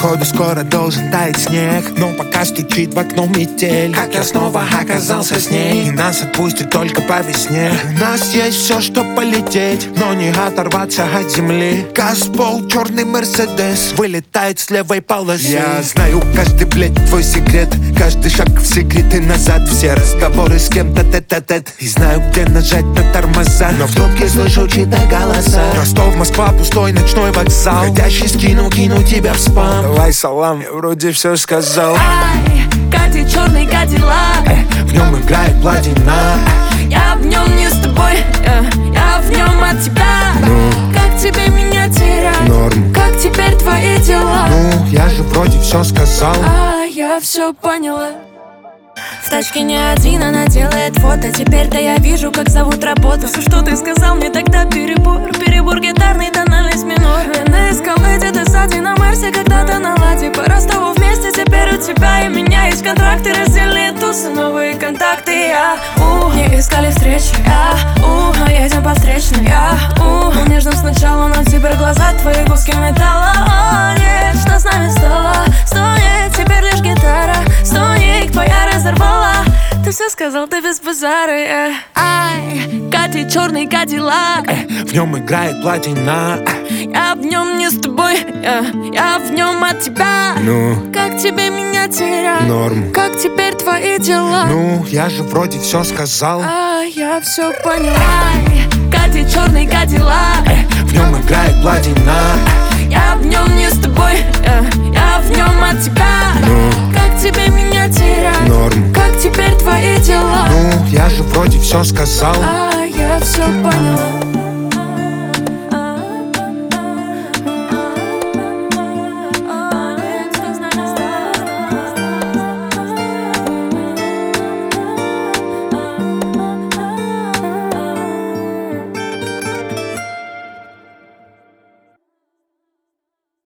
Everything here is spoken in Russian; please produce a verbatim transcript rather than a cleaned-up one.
Походу скоро должен таять снег, но пока стучит в окно метель. Как я снова оказался с ней, и нас отпустит только по весне. У нас есть все, что полететь, но не оторваться от земли. Газпол, черный Мерседес, вылетает с левой полосы. Я знаю каждый, блядь, твой секрет, каждый шаг в секрет и назад. Все разговоры с кем-то тет-а-тет, и знаю, где нажать на тормоза, но в трубке слышу чьи-то голоса. Ростов, Москва, пустой ночной вокзал. Ходящий скину, кину тебя в спам. Давай салам, я вроде все сказал. Ай, Катя, черный Кадиллак, э, в нем играет платина. Я в нем не с тобой, я, я в нем от тебя. Ну, как тебе меня терять? Норм. Как теперь твои дела? Ну, я же вроде все сказал. А я все поняла. В тачке не один, она делает фото. Теперь-то я вижу, как зовут работу. Все, что ты сказал мне тогда, перебор. Перебор гитарный, тональность минор. Я на эскалейте, ты сзади на Марсе, когда-то на ладе. По Ростову вместе, теперь у тебя и меня есть контракты, раздельные тусы, новые контакты. Я, у, не искали встречи, я, у, но едем по встречной. Я, у, был нежным сначала, но теперь глаза твои куски металла. О, нет, что с нами стало? Стонет, теперь лишь гитара. Стонет, твоя разорвала. Ты все сказал, ты без базара, yeah. Ай, Катя, черный Кадиллак, э, в нем играет платина. я в нем не с тобой, я, я в нем от тебя. Ну, как тебе меня терять? Норм. Как теперь твои дела? Ну, я же вроде все сказал. А я все поняла. Ай, Катя, черный Кадиллак, э, в нем играет платина. я в нем не с тобой, я, я в нем от тебя. Ну, как тебе меня терять? Норм. Как теперь твои дела? Ну, я же вроде все сказал. А я все поняла.